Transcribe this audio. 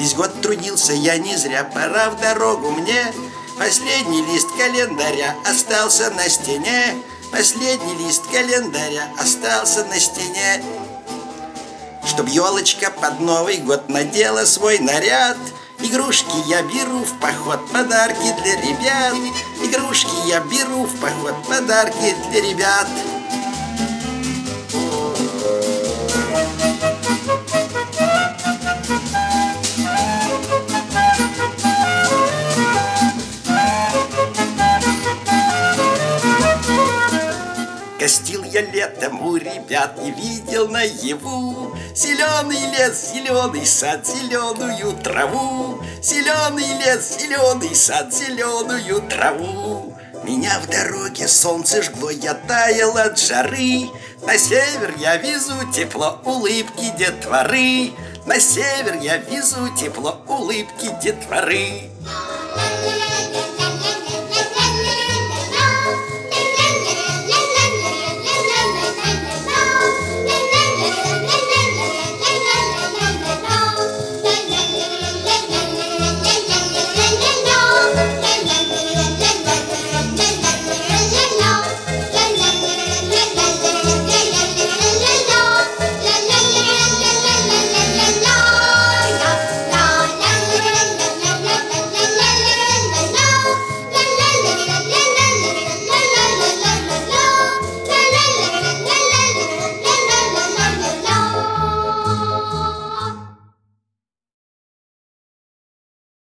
Весь год трудился я не зря, пора в дорогу мне. Последний лист календаря остался на стене. Последний лист календаря остался на стене. Чтоб елочка под Новый год надела свой наряд. Игрушки я беру в поход, подарки для ребят. Игрушки я беру в поход, подарки для ребят. Гостил я летом у ребят и видел наяву зеленый лес, зеленый сад, зеленую траву. Зеленый лес, зеленый сад, зеленую траву. Меня в дороге солнце жгло, я таял от жары. На север я везу тепло, улыбки детворы. На север я везу тепло, улыбки детворы.